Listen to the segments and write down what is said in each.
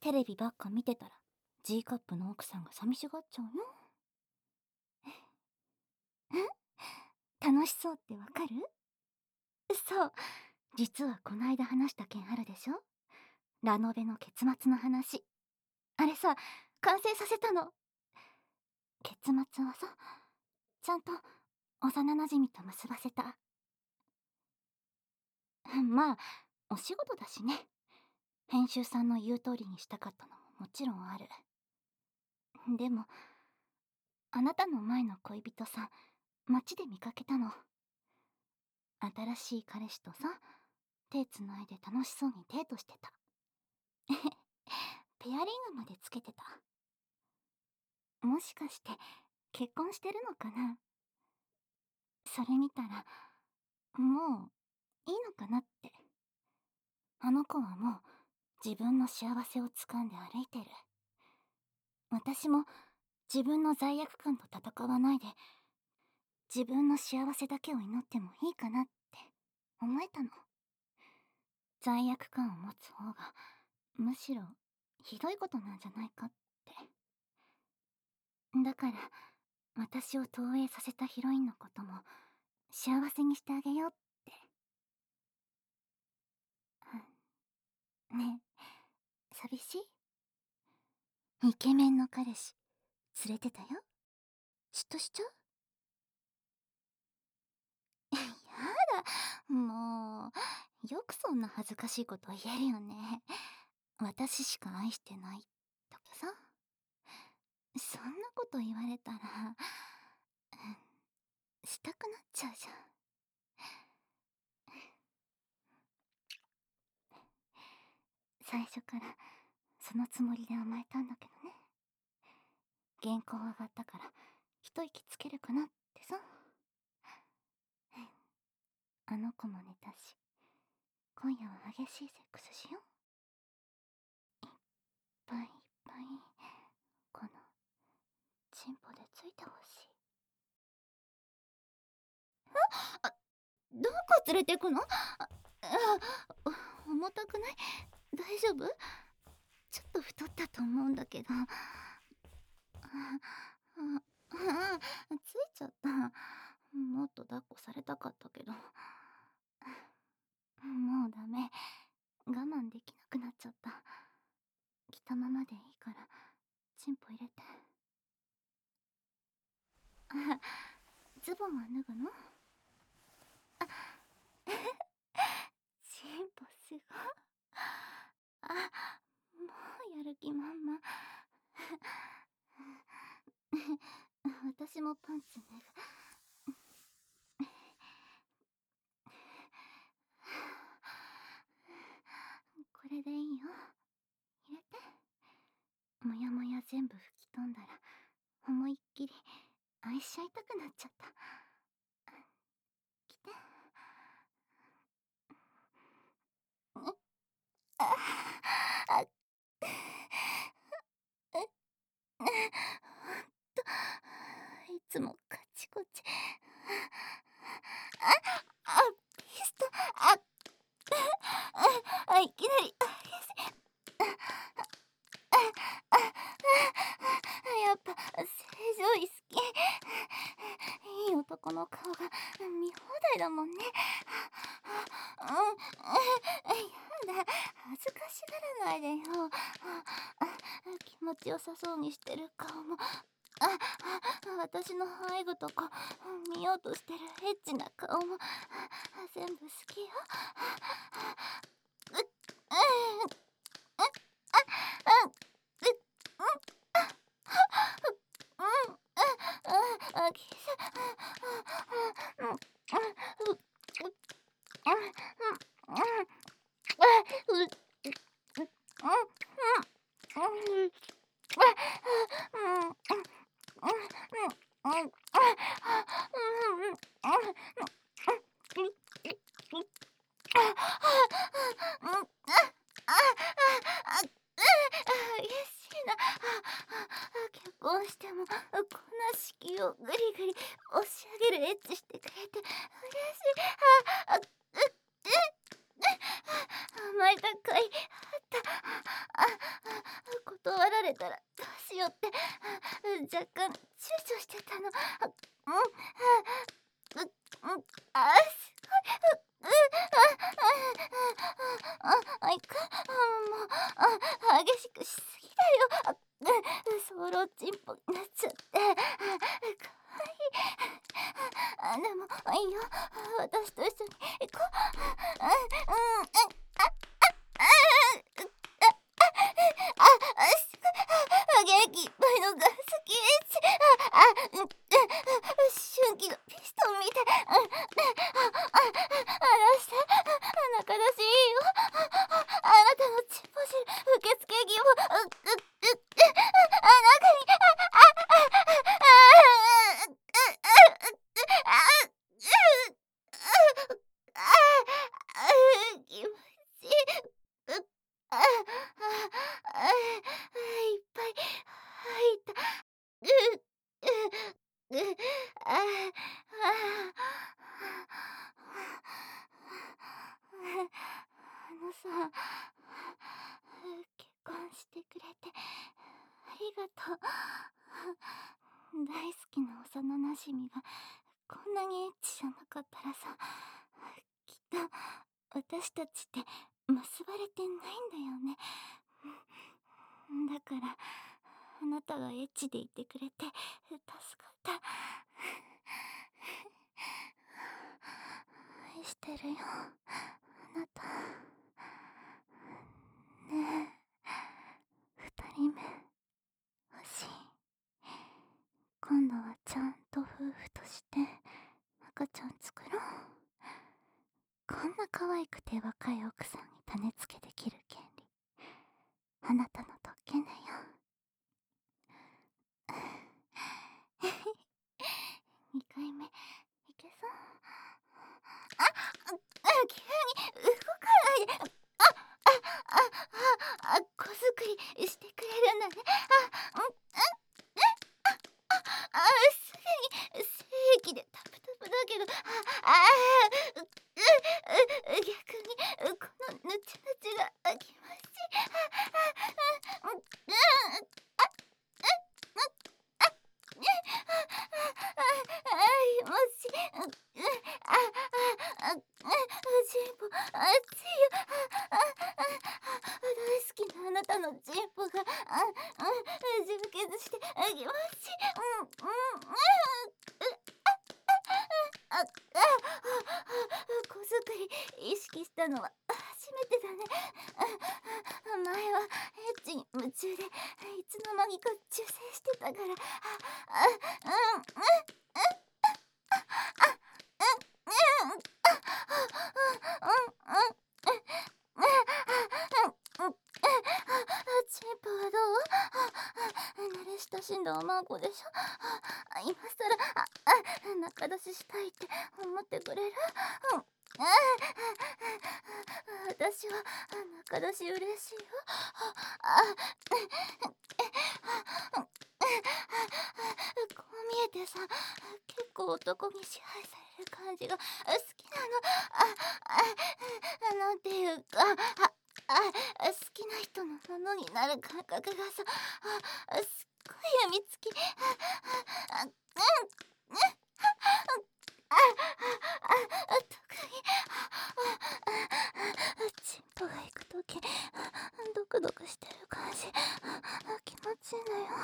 テレビばっか見てたら G カップの奥さんが寂しがっちゃうよ。楽しそうってわかる？そう、実はこないだ話した件あるでしょ。ラノベの結末の話。あれさ、完成させたの。結末はさ、ちゃんと幼馴染と結ばせた。まあ、お仕事だしね。編集さんの言う通りにしたかったのももちろんある。でも、あなたの前の恋人さ、街で見かけたの。新しい彼氏とさ、手つないで楽しそうにデートしてた。ペアリングまでつけてた。もしかして結婚してるのかな。それ見たらもういいのかなって。あの子はもう自分の幸せをつかんで歩いてる。私も自分の罪悪感と戦わないで自分の幸せだけを祈ってもいいかなって思えたの。罪悪感を持つ方がむしろひどいことなんじゃないかって。だから私を投影させたヒロインのことも幸せにしてあげようって。ねえ、寂しい？イケメンの彼氏連れてたよ。嫉妬しちゃう？やだ、もうよくそんな恥ずかしいこと言えるよね。私しか愛してないとかさ。そんなこと言われたらしたくなっちゃうじゃん。最初からそのつもりで甘えたんだけどね。原稿上がったから一息つけるかなってさ。あの子も寝たし、今夜は激しいセックスしよう。いっぱいいっぱいこのチンポでついてほしい。あ、どこ連れてくの？重たくない？大丈夫？ちょっと太ったと思うんだけど。ついちゃった。もっと抱っこされたかったけど。もうダメ。我慢できなくなっちゃった。着たままでいいからチンポ入れて。ズボンは脱ぐの？チンポすごい。もうやる気満々。私もパンツ脱ぐ。これでいいよ。入れて。もやもや全部吹き飛んだら思いっきり愛しちゃいたくなっちゃった。来て。あほんといつもカチコチ。ピスト。いきなりやっぱ正常位好き。いい男の顔が見放題だもんね。やだ、恥ずかしがらないでよ。気持ちよさそうにしてる顔も、私の背後とか見ようとしてるエッチな顔も全部好きよ。嬉しいな。結婚してもこんな敷居をグリグリ押し上げるエッチしてくれて嬉しい。甘えたかいよって若干躊躇してたの。すごい。いくもう激しくしすぎだよ。ソロチンポになっちゃってかわいい。でもいいよ、私と一緒に行こう。元気いっぱいのガスケージ。春季のピストンみたい。離して。仲出しいいよ。あなたのチンポ汁受付着を中に気持ちいい。いっぱい入った。さ、結婚してくれてありがとう。大好きな幼なじみがこんなにエッチじゃなかったらさ、きっと私たちって結ばれてないんだよね。だからあなたがエッチでいてくれて助かった。愛してるよ、あなた。ねえ、二人目欲しい。今度はちゃんと夫婦として赤ちゃん作ろう。こんな可愛くて若い奥さんに種付けできる権利、あなたの特権だよ。2回目いけそう？急に動かないで。子作りしてくれるんだね。すでに精液でタプタプだけど、逆にこのヌチヌチが気持ちいい。もしチンポ熱いよ。大好きなあなたのチンポが充血して気持ちいい。子作り意識したのは初めてだね。前はエッチに夢中でいつの間にか受精してたから。チンポはどう？慣れ親しんだおまんこでしょ。今さら仲出ししたいって思ってくれる？私は仲出し嬉しいよ。こう見えてさ、結構男に支配される感じが好きなの。なんていうか、好きな人のものになる感覚がさ、すっごいやみつき。特にチンポが行くときドクドクしてる感じ気持ちいいのよ。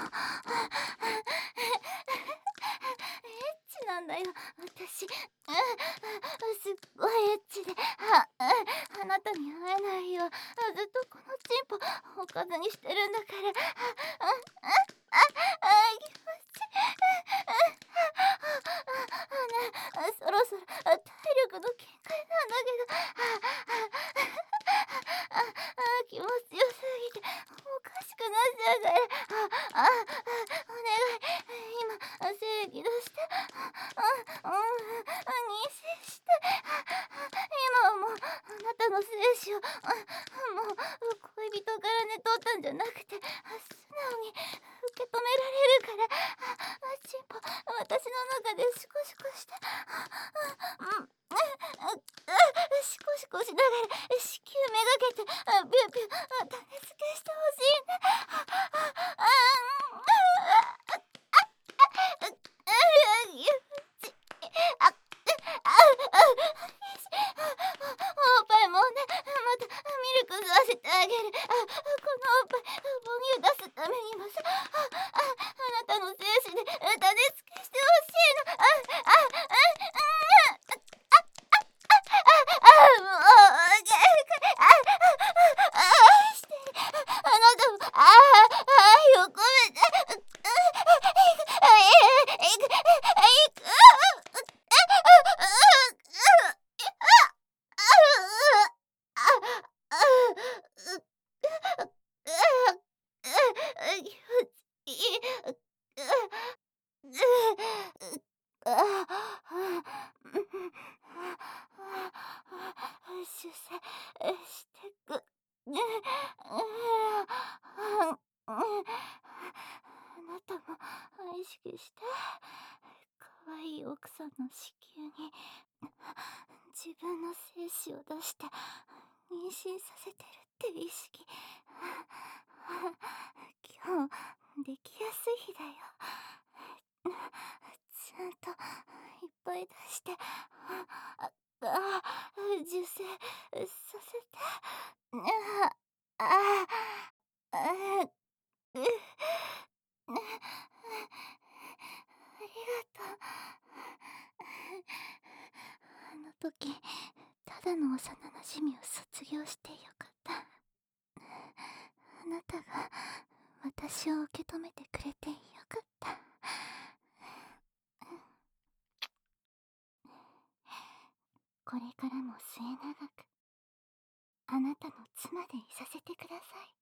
エッチなんだよ私。すっごいエッチで、あなたに会えないよ。ずっとこのチンポおかずにしてるんだから。気持ちいい。そろそろ体力の限界なんだけど。気持ちよすぎておかしくなっちゃうから。お願い、今精液出して。妊娠して。今はもうあなたの精子をもう恋人からね取ったんじゃなくて素直に受け止められるから。チンポ私の中でシコシコして、シコシコしながら子宮めがけてビュービュー種付けしてほしいね。 出世してく。あなたも意識して、可愛い奥さんの子宮に自分の精子を出して妊娠させてるって意識。今日できやすい日だよ。ちゃんといっぱい出して、受精させて。あああうありがとう。あの時、ただの幼馴染を卒業してよかった。あなたが私を受け止めてくれてよかった。これからも末永く、あなたの妻でいさせてください。